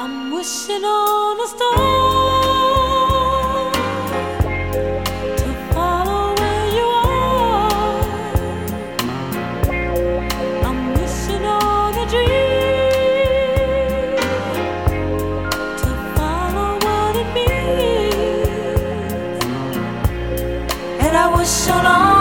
I'm wishing on a star to follow where you are. I'm wishing on a dream to follow what it means. And I wish on all